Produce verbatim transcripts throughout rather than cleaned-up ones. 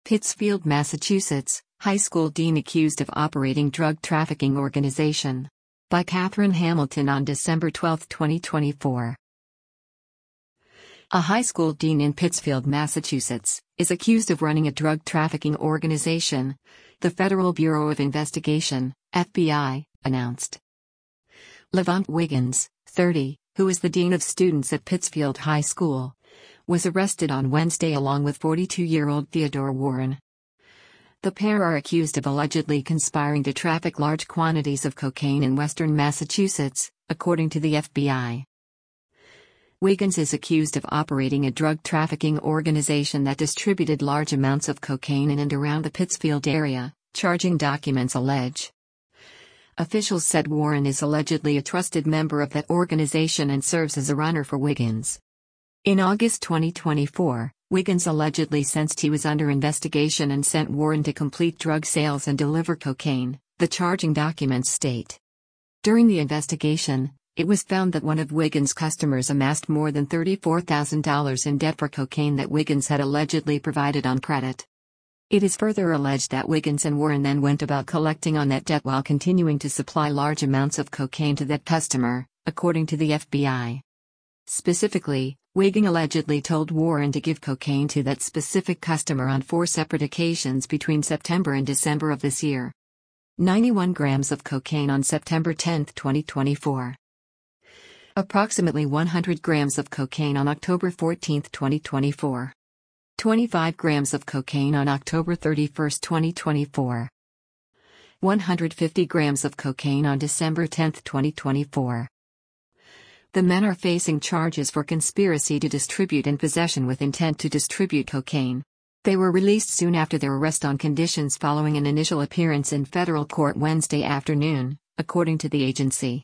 Pittsfield, Massachusetts, high school dean accused of operating drug trafficking organization. By Catherine Hamilton on December twelfth, twenty twenty-four. A high school dean in Pittsfield, Massachusetts, is accused of running a drug trafficking organization, the Federal Bureau of Investigation, F B I, announced. Levant Wiggins, thirty, who is the dean of students at Pittsfield High School, was arrested on Wednesday along with forty-two-year-old Theodore Warren. The pair are accused of allegedly conspiring to traffic large quantities of cocaine in western Massachusetts, according to the F B I. Wiggins is accused of operating a drug trafficking organization that distributed large amounts of cocaine in and around the Pittsfield area, charging documents allege. Officials said Warren is allegedly a trusted member of that organization and serves as a runner for Wiggins. In August twenty twenty-four, Wiggins allegedly sensed he was under investigation and sent Warren to complete drug sales and deliver cocaine, the charging documents state. During the investigation, it was found that one of Wiggins' customers amassed more than thirty-four thousand dollars in debt for cocaine that Wiggins had allegedly provided on credit. It is further alleged that Wiggins and Warren then went about collecting on that debt while continuing to supply large amounts of cocaine to that customer, according to the F B I. Specifically, Wiggins allegedly told Warren to give cocaine to that specific customer on four separate occasions between September and December of this year. ninety-one grams of cocaine on September tenth, twenty twenty-four. Approximately one hundred grams of cocaine on October fourteenth, twenty twenty-four. twenty-five grams of cocaine on October thirty-first, twenty twenty-four. one hundred fifty grams of cocaine on December tenth, twenty twenty-four. The men are facing charges for conspiracy to distribute and possession with intent to distribute cocaine. They were released soon after their arrest on conditions following an initial appearance in federal court Wednesday afternoon, according to the agency.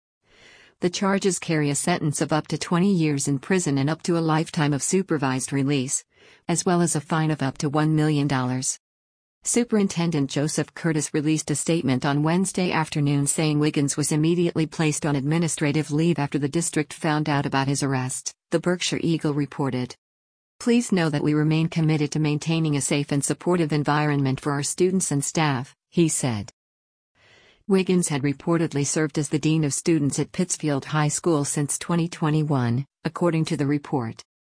The charges carry a sentence of up to twenty years in prison and up to a lifetime of supervised release, as well as a fine of up to one million dollars. Superintendent Joseph Curtis released a statement on Wednesday afternoon saying Wiggins was immediately placed on administrative leave after the district found out about his arrest, the Berkshire Eagle reported. Please know that we remain committed to maintaining a safe and supportive environment for our students and staff, he said. Wiggins had reportedly served as the dean of students at Pittsfield High School since twenty twenty-one, according to the report.